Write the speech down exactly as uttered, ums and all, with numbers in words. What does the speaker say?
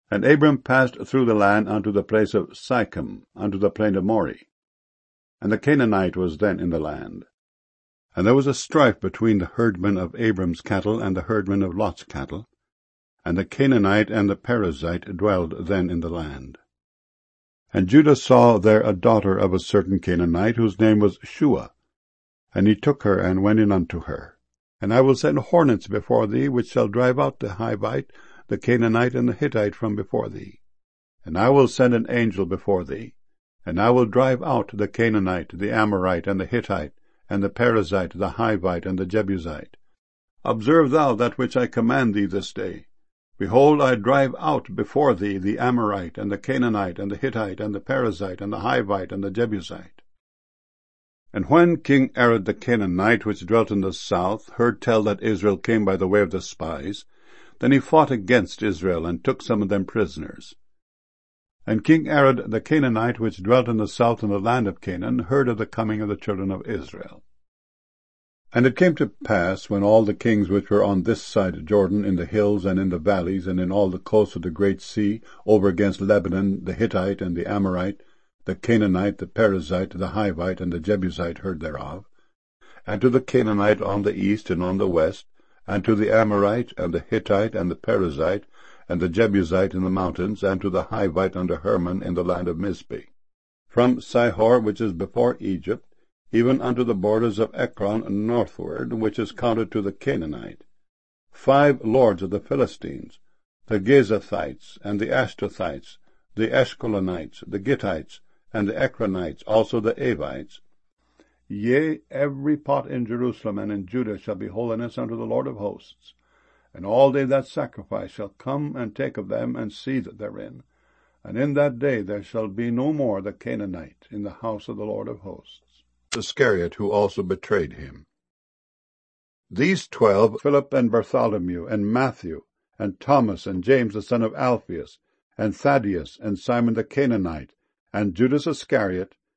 And Abram passed through the land unto the place of Sichem, unto the plain of Moreh. And the Canaanite was then in the land. And there was a strife between the herdmen of Abram's cattle and the herdmen of Lot's cattle. And the Canaanite and the Perizzite dwelled then in the land. And Judah saw there a daughter of a certain Canaanite, whose name was Shua. And he took her, and went in unto her. And I will send hornets before thee, which shall drive out the Hivite, the Canaanite, and the Hittite from before thee. And I will send an angel before thee, and I will drive out the Canaanite, the Amorite, and the Hittite, and the Perizzite, the Hivite, and the Jebusite. Observe thou that which I command thee this day. Behold, I drive out before thee the Amorite, and the Canaanite, and the Hittite, and the Perizzite, and the Hivite, and the Jebusite. And when King Arad the Canaanite, which dwelt in the south, heard tell that Israel came by the way of the spies, then he fought against Israel, and took some of them prisoners. And King Arad the Canaanite, which dwelt in the south in the land of Canaan, heard of the coming of the children of Israel. And it came to pass, when all the kings which were on this side Jordan, in the hills and in the valleys, and in all the coasts of the great sea, over against Lebanon, the Hittite and the Amorite, the Canaanite, the Perizzite, the Hivite, and the Jebusite heard thereof, and to the Canaanite on the east and on the west, and to the Amorite, and the Hittite, and the Perizzite, and the Jebusite in the mountains, and to the Hivite under Hermon in the land of Mizpeh, from Sihor, which is before Egypt, even unto the borders of Ekron northward, which is counted to the Canaanite. Five lords of the Philistines, the Gezathites, and the Ashtothites, the Eshkolonites, the Gittites, and the Ekronites, also the Avites. Yea, every pot in Jerusalem and in Judah shall be holiness unto the Lord of hosts. And all they that sacrifice shall come and take of them, and seethe therein. And in that day there shall be no more the Canaanite in the house of the Lord of hosts. Iscariot, who also betrayed him. These twelve, Philip and Bartholomew, and Matthew, and Thomas, and James the son of Alphaeus, and Thaddeus, and Simon the Canaanite, and Judas Iscariot,